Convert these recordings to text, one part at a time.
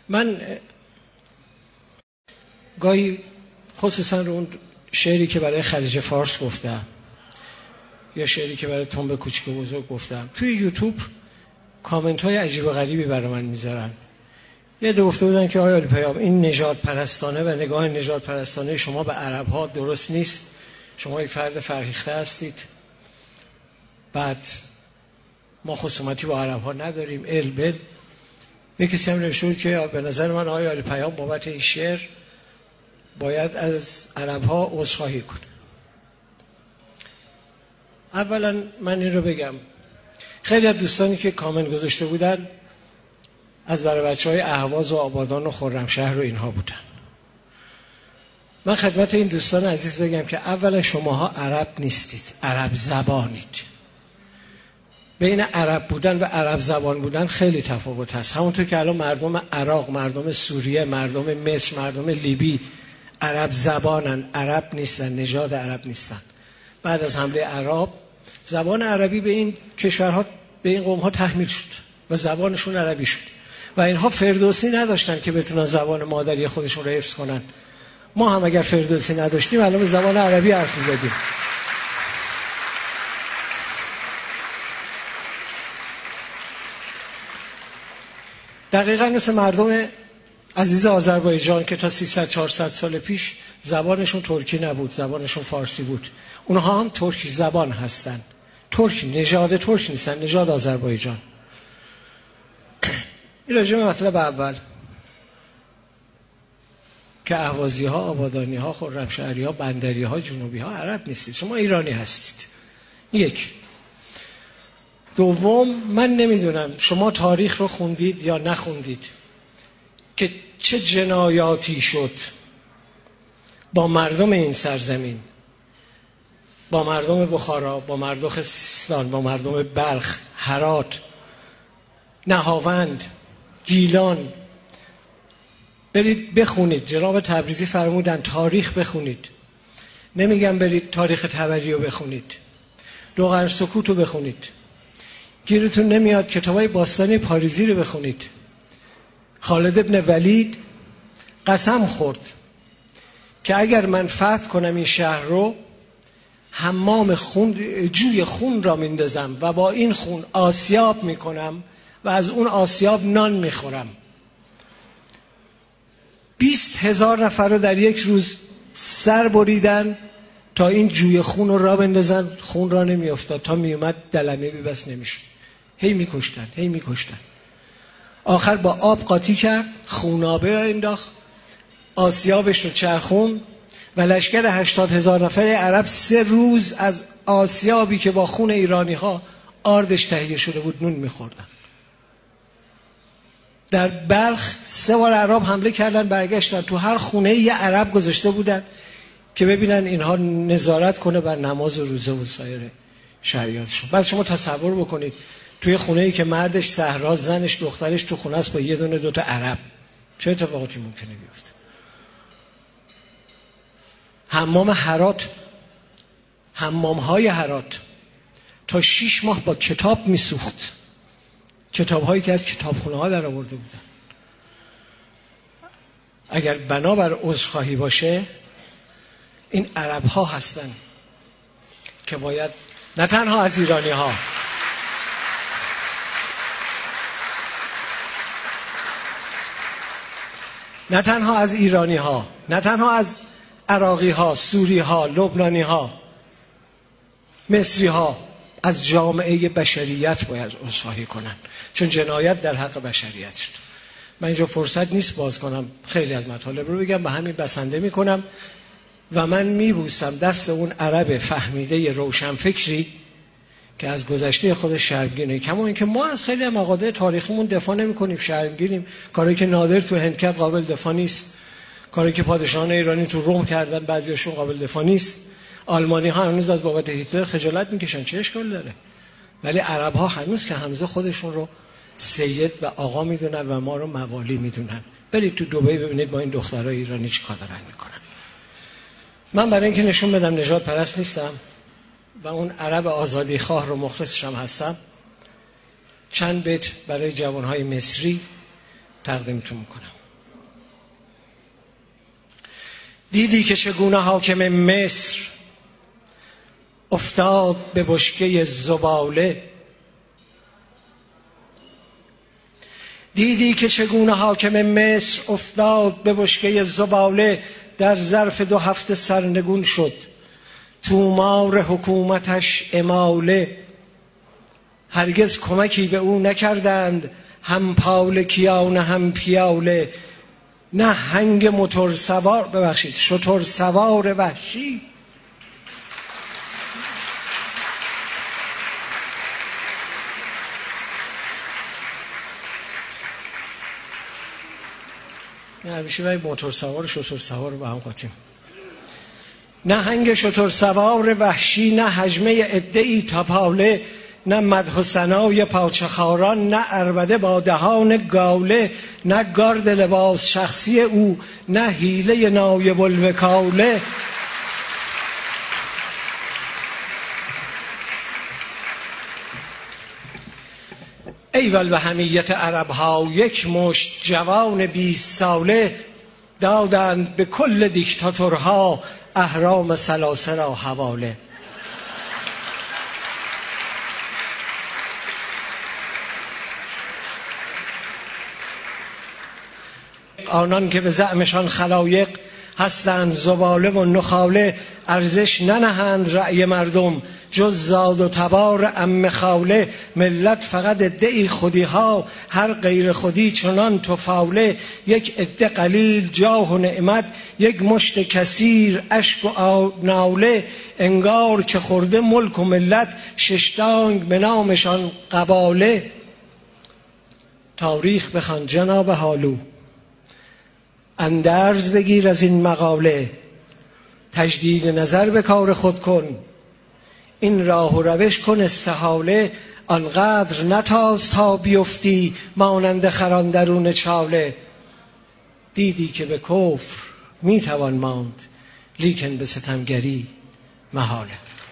من گاهی خصوصا رو اون شعری که برای خلیج فارس گفتم یا شعری که برای تنبه کوچیک و بزرگ گفتم، توی یوتیوب کامنت های عجیب و غریبی برای من میذارن. یه دو گفته بودن که آیا پیام این نژاد پرستانه و نگاه نژاد پرستانه شما به عرب ها درست نیست، شما یک فرد فرهیخته هستید. بعد ما خصومتی با عرب ها نداریم البل. یک کسی هم نوشته بود که به نظر من آیا پیام بابت این شعر باید از عرب ها عذرخواهی کنه. اولا من این رو بگم، خیلی از دوستانی که کامنت گذاشته بودن از برای بچه‌های اهواز و آبادان و خرمشهر و اینها بودن. من خدمت این دوستان عزیز بگم که اولا شماها عرب نیستید، عرب زبانید. بین عرب بودن و عرب زبان بودن خیلی تفاوت هست. همونطور که الان مردم عراق، مردم سوریه، مردم مصر، مردم لیبی عرب زبانن، عرب نیستن، نژاد عرب نیستن. بعد از حمله عرب زبان عربی به این کشورها، به این قوم‌ها تحمیل شد و زبانشون عربی شد و اینها فردوسی نداشتن که بتونن زبان مادری خودشون رو حفظ کنن. ما هم اگر فردوسی نداشتیم الان به زبان عربی حرف می‌زدیم. دقیقاً مثل مردم عزیز آذربایجان که تا 300-400 سال پیش زبانشون ترکی نبود، زبانشون فارسی بود. اونها هم ترکی زبان هستن، ترکی، نژاد ترک نیستن، نژاد آذربایجان. این راجع به مطلب اول که اهوازی ها، آبادانی ها، خرمشهری ها، بندری ها، جنوبی ها عرب نیستید، شما ایرانی هستید. یک. دوم، من نمیدونم شما تاریخ رو خوندید یا نخوندید که چه جنایاتی شد با مردم این سرزمین، با مردم بخارا، با مردم سیستان، با مردم بلخ، هرات، نهاوند، گیلان. برید بخونید، جناب تبریزی فرمودن تاریخ بخونید. نمیگم برید تاریخ طبری رو بخونید، دو قرن سکوت رو بخونید. گیرتون نمیاد کتابای باستانی پاریزی رو بخونید. خالد ابن ولید قسم خورد که اگر من فتح کنم این شهر رو، حمام خون، جوی خون را میندازم و با این خون آسیاب میکنم و از اون آسیاب نان میخورم. 20,000 نفر رو در یک روز سر بریدن تا این جوی خون رو را بندازن، خون را نمیافتاد، تا میومد دلمه بی بس نمیشد. هی میکشتن. آخر با آب قاطی کرد، خونابه را انداخت، آسیابش رو چرخون و لشکر 80,000 نفر عرب 3 روز از آسیابی که با خون ایرانی ها آردش تهیه شده بود نون میخوردن. در بلخ 3 بار عرب حمله کردن، برگشتن تو هر خونه یه عرب گذاشته بودن که ببینن اینها نظارت کنه بر نماز و روزه و سایر شریعتشون. بعد شما تصور بکنید توی خونه‌ای که مردش صحرا، زنش، دخترش تو خونه است با یه دونه 2 تا عرب، چه اتفاقاتی ممکنه بیفته؟ حمام هرات، حمام‌های هرات تا 6 ماه با کتاب میسوخت، کتاب‌هایی که از کتابخونه‌ها در آورده بودن. اگر بنابر عذرخواهی باشه، این عرب‌ها هستن که باید نه تنها از ایرانی‌ها، نه تنها از ایرانی‌ها، نه تنها از عراقی‌ها، سوری‌ها، لبنانی‌ها، مصری‌ها، از جامعه بشریت باید عذرخواهی کنن، چون جنایت در حق بشریت شد. من اینجا فرصت نیست باز کنم خیلی از مطالب رو بگم، به همین بسنده میکنم و من میبوسم دست اون عرب فهمیده روشنفکری که از گذشته خودش شرمگینه. کما اینکه ما از خیلی مقاطع تاریخیمون دفاع نمی‌کنیم، شرمگینیم. کاری که نادر تو هند کرد قابل دفاع نیست، کاری که پادشاهان ایرانی تو روم کردن بعضیاشون قابل دفاع نیست. آلمانی ها هنوز از بابت هیتلر خجالت میکشن، چه اشکال داره؟ ولی عرب ها هنوز که همزه خودشون رو سید و آقا میدونن و ما رو موالی میدونن. برید تو دبی ببینید با این دخترای ایرانی چیکار دارن میکنن. من برای اینکه نشون بدم نژاد پرست نیستم و اون عرب آزادی خواه رو مخلصشم هستم، چند بیت برای جوانهای مصری تقدیمتون میکنم. دیدی که چگونه حاکم مصر افتاد به بشکه زباله. دیدی که چگونه حاکم مصر افتاد به بشکه زباله، در ظرف 2 هفته سرنگون شد، تومار حکومتش اماله. هرگز کمکی به او نکردند، هم پاولکیان هم پیاله. نه هنگ موتور سوار، ببخشید، شتر سوار وحشی همیشه باید موتور سوار و شتر سوار رو با هم قاطیم. نه هنگ شتر سوار وحشی، نه حجمه عده‌ای تاپاله. نه مدح و ثنای پاچخاران، نه عربده با دهان گاله. نه گارد لباس شخصی او، نه حیله نایب الوکاله. ایول به حمیت عرب‌ها، یک مشت جوان 20 ساله دادند به کل دیکتاتورها اهرام ثلاثه را حواله. آنان که به زعمشان خلایق هستند زباله و نخاله، ارزش ننهند رأی مردم جز زاد و تبار عم خاله. ملت فقط ادعی خودی ها، هر غیر خودی چنان تفاله. یک عده قلیل جاه و نعمت، یک مشت کثیر اشک و ناله. انگار که خورده ملک و ملت، 6 دانگ به نامشان قباله. تاریخ بخوان جناب حالو، اندرز بگیر از این مقاله. تجدید نظر به کار خود کن، این راه و روش کن استحاله. آنقدر نتاز تا بیفتی، مانند خران درون چاله. دیدی که به کفر میتوان ماند، لیکن به ستمگری محاله.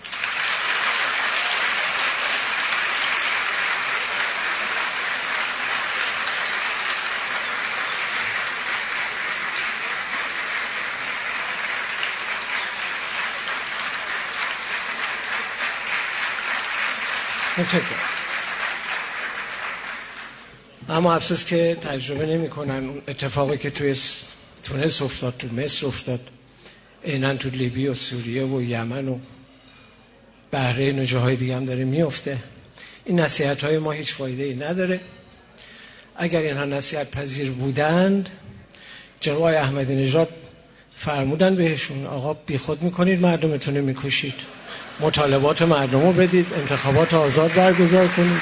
اما افسوس که تجربه نمی کنن اون اتفاقی که توی تونس افتاد، تو مصر افتاد، عیناً تو لیبی و سوریه و یمن و بحرین و جاهای دیگه هم داره میفته. این نصیحت های ما هیچ فایده‌ای نداره. اگر اینها نصیحت پذیر بودند، جناب احمدی نژاد فرمودن بهشون آقا بی خود میکنید، مردمتون رو میکشید، مطالبات مردم رو بدید، انتخابات آزاد برگزار کنید.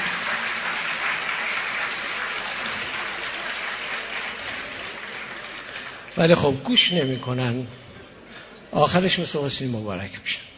ولی خب گوش نمی کنن، آخرش مثل حسین مبارک میشن.